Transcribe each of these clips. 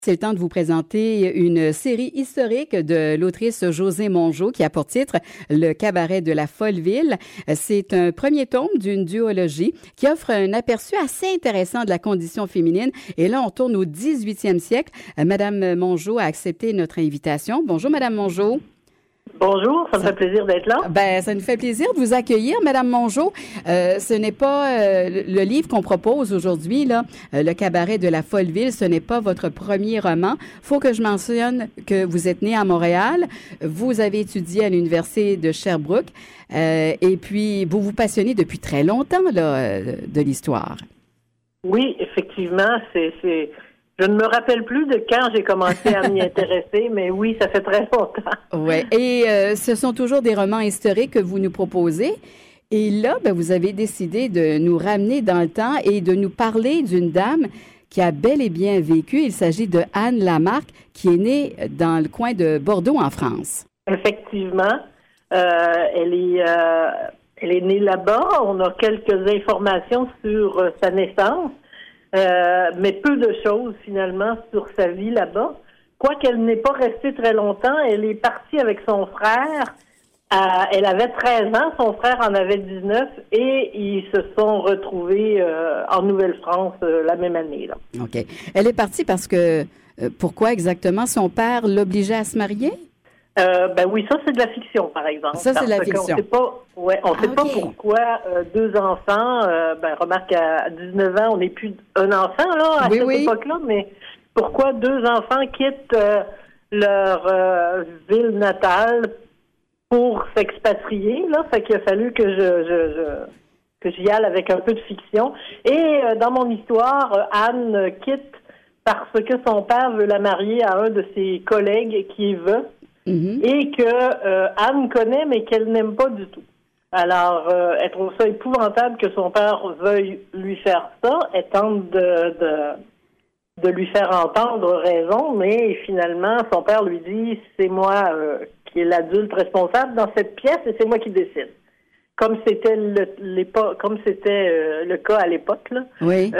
C'est le temps de vous présenter une série historique de l'autrice Josée Mongeau qui a pour titre Le cabaret de la Folleville. C'est un premier tome d'une duologie qui offre un aperçu assez intéressant de la condition féminine. Et là, on tourne au 18e siècle. Madame Mongeau a accepté notre invitation. Bonjour, Madame Mongeau. Bonjour, ça me fait plaisir d'être là. Ça nous fait plaisir de vous accueillir, Madame Mongeau. Ce n'est pas le livre qu'on propose aujourd'hui, là, Le cabaret de la Folleville, ce n'est pas votre premier roman. Faut que je mentionne que vous êtes né à Montréal, vous avez étudié à l'Université de Sherbrooke, et puis vous vous passionnez depuis très longtemps là, de l'histoire. Oui, effectivement, je ne me rappelle plus de quand j'ai commencé à m'y intéresser, mais oui, ça fait très longtemps. Oui, et ce sont toujours des romans historiques que vous nous proposez. Et là, vous avez décidé de nous ramener dans le temps et de nous parler d'une dame qui a bel et bien vécu. Il s'agit de Anne Lamarque, qui est née dans le coin de Bordeaux, en France. Effectivement, elle est née là-bas. On a quelques informations sur sa naissance. Mais peu de choses, finalement, sur sa vie là-bas. Quoiqu'elle n'est pas restée très longtemps, elle est partie avec son frère. Elle avait 13 ans, son frère en avait 19, et ils se sont retrouvés en Nouvelle-France la même année, là. OK. Elle est partie parce que... pourquoi exactement? Son père l'obligeait à se marier? Oui, ça, c'est de la fiction, par exemple. Ça, c'est de la fiction. On sait pas pourquoi deux enfants, remarque, à 19 ans, on n'est plus un enfant, là, à cette époque-là, mais pourquoi deux enfants quittent leur ville natale pour s'expatrier, là? Fait qu'il a fallu que que j'y aille avec un peu de fiction. Et dans mon histoire, Anne quitte parce que son père veut la marier à un de ses collègues qui est veuf. Mm-hmm. Et que Anne connaît, mais qu'elle n'aime pas du tout. Alors, elle trouve ça épouvantable que son père veuille lui faire ça. Elle tente de lui faire entendre raison, mais finalement, son père lui dit « C'est moi qui est l'adulte responsable dans cette pièce et c'est moi qui décide. » Comme c'était le cas à l'époque, là, oui.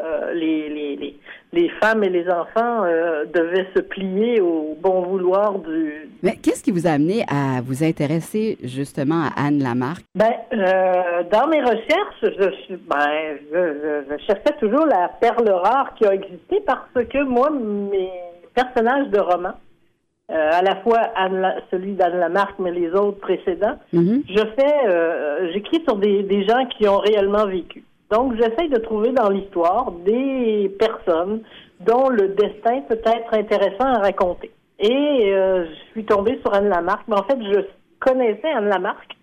Les femmes et les enfants devaient se plier au bon vouloir du... Mais qu'est-ce qui vous a amené à vous intéresser justement à Anne Lamarque? Dans mes recherches, je cherchais toujours la perle rare qui a existé parce que moi, mes personnages de romans, à la fois celui d'Anne Lamarque, mais les autres précédents, mm-hmm. J'écris sur des gens qui ont réellement vécu. Donc, j'essaie de trouver dans l'histoire des personnes dont le destin peut être intéressant à raconter. Et je suis tombée sur Anne Lamarque, mais en fait, je connaissais Anne Lamarque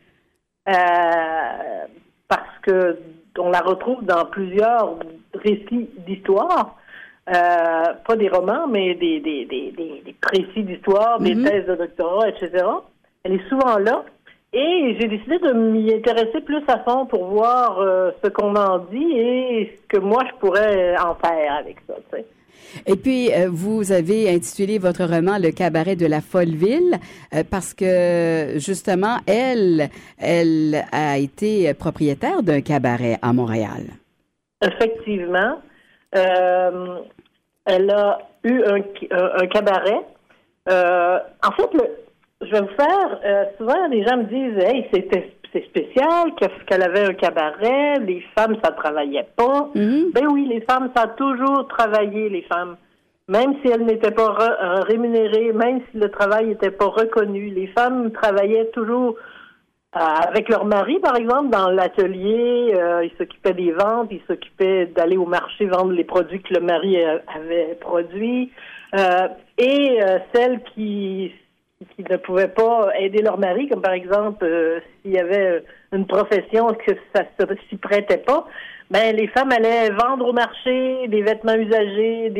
parce que on la retrouve dans plusieurs récits d'histoire. Pas des romans, mais des récits d'histoire, des thèses de doctorat, etc. Elle est souvent là. Et j'ai décidé de m'y intéresser plus à fond pour voir ce qu'on en dit et ce que moi, je pourrais en faire avec ça, tu sais. Et puis, vous avez intitulé votre roman « Le cabaret de la Folleville » parce que, justement, elle a été propriétaire d'un cabaret à Montréal. Effectivement. Elle a eu un cabaret. En fait, je vais vous faire... souvent, les gens me disent « Hey, c'est spécial qu'elle avait un cabaret. Les femmes, ça travaillait pas. Mm-hmm. » Ben oui, les femmes, ça a toujours travaillé, les femmes. Même si elles n'étaient pas rémunérées, même si le travail n'était pas reconnu. Les femmes travaillaient toujours avec leur mari, par exemple, dans l'atelier. Ils s'occupaient des ventes, ils s'occupaient d'aller au marché vendre les produits que le mari avait produits. Et celles qui ne pouvaient pas aider leur mari, comme par exemple s'il y avait une profession que ça ne s'y prêtait pas, ben les femmes allaient vendre au marché des vêtements usagés,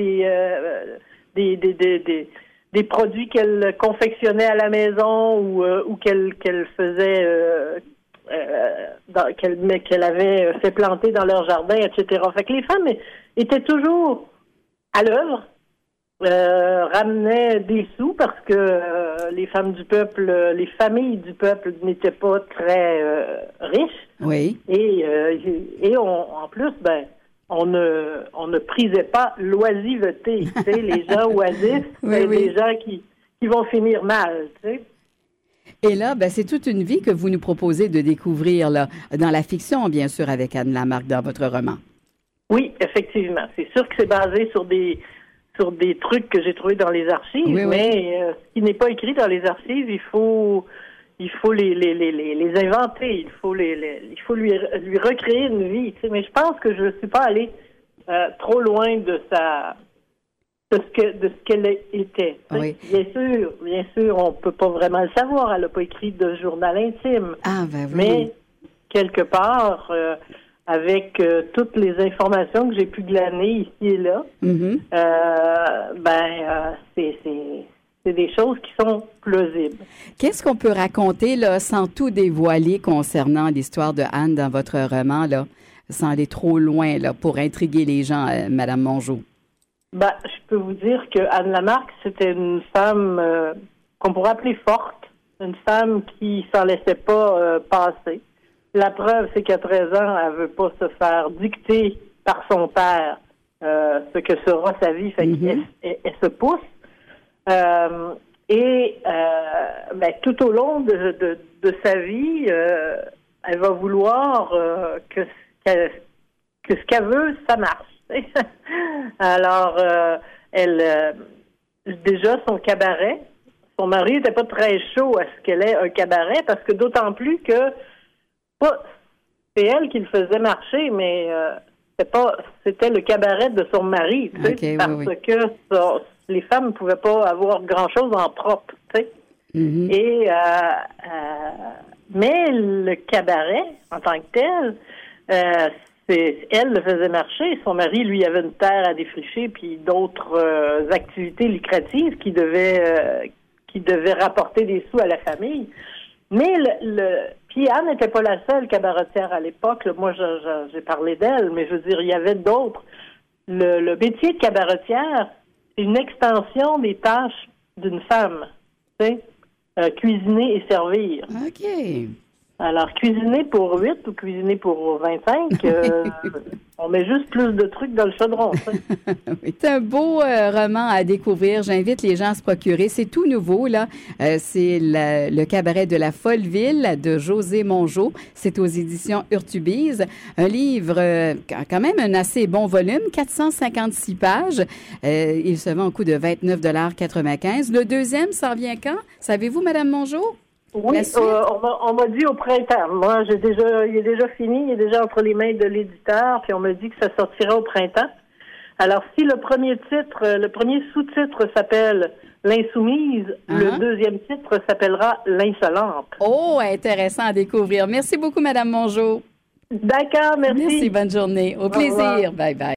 des produits qu'elles confectionnaient à la maison ou qu'elles faisaient qu'elles avaient fait planter dans leur jardin, etc. Fait que les femmes étaient toujours à l'œuvre. Ramenait des sous parce que les femmes du peuple, les familles du peuple n'étaient pas très riches. Oui. Et en plus, on ne prisait pas l'oisiveté. Tu sais, les gens oisifs, c'est des gens qui vont finir mal, tu sais. Et là, c'est toute une vie que vous nous proposez de découvrir là, dans la fiction, bien sûr, avec Anne Lamarque dans votre roman. Oui, effectivement. C'est sûr que c'est basé sur des trucs que j'ai trouvés dans les archives, mais ce qui n'est pas écrit dans les archives, il faut les inventer, il faut lui recréer une vie. Tu sais. Mais je pense que je ne suis pas allée trop loin de ce qu'elle était. Oui. Bien sûr, on peut pas vraiment le savoir. Elle n'a pas écrit de journal intime. Ah, ben oui. Mais quelque part, avec toutes les informations que j'ai pu glaner ici et là, c'est des choses qui sont plausibles. Qu'est-ce qu'on peut raconter là, sans tout dévoiler concernant l'histoire de Anne dans votre roman, là, sans aller trop loin là, pour intriguer les gens, Madame Mongeau? Je peux vous dire que Anne Lamarque, c'était une femme qu'on pourrait appeler forte, une femme qui s'en laissait pas passer. La preuve, c'est qu'à 13 ans, elle veut pas se faire dicter par son père ce que sera sa vie. Fait qu'elle se pousse. Tout au long de sa vie, elle va vouloir que ce qu'elle veut, ça marche. Alors, déjà, son cabaret, son mari n'était pas très chaud à ce qu'elle ait un cabaret, parce que d'autant plus que c'est elle qui le faisait marcher, mais c'était le cabaret de son mari, parce que les femmes ne pouvaient pas avoir grand-chose en propre, tu sais. Et mais le cabaret, en tant que tel, elle le faisait marcher. Son mari, lui, avait une terre à défricher puis d'autres activités lucratives qui devaient rapporter des sous à la famille. Mais puis Anne n'était pas la seule cabaretière à l'époque. Là, moi, j'ai parlé d'elle, mais je veux dire, il y avait d'autres. Le métier de cabaretière, c'est une extension des tâches d'une femme. Tu sais, cuisiner et servir. OK. Alors, cuisiner pour 8 ou cuisiner pour 25, on met juste plus de trucs dans le chaudron. Oui, c'est un beau roman à découvrir. J'invite les gens à se procurer. C'est tout nouveau, là. C'est le cabaret de la Folleville de José Mongeau. C'est aux éditions Urtubise. Un livre, quand même un assez bon volume, 456 pages. Il se vend au coût de 29,95 $. Le deuxième, ça revient quand? Savez-vous, Madame Mongeau? Oui, on m'a dit au printemps. Moi, il est déjà fini, il est déjà entre les mains de l'éditeur, puis on m'a dit que ça sortira au printemps. Alors, si le premier sous-titre s'appelle L'Insoumise, le deuxième titre s'appellera L'Insolente. Oh, intéressant à découvrir. Merci beaucoup, Madame Mongeau. D'accord, merci. Merci, bonne journée. Au plaisir. Bye bye.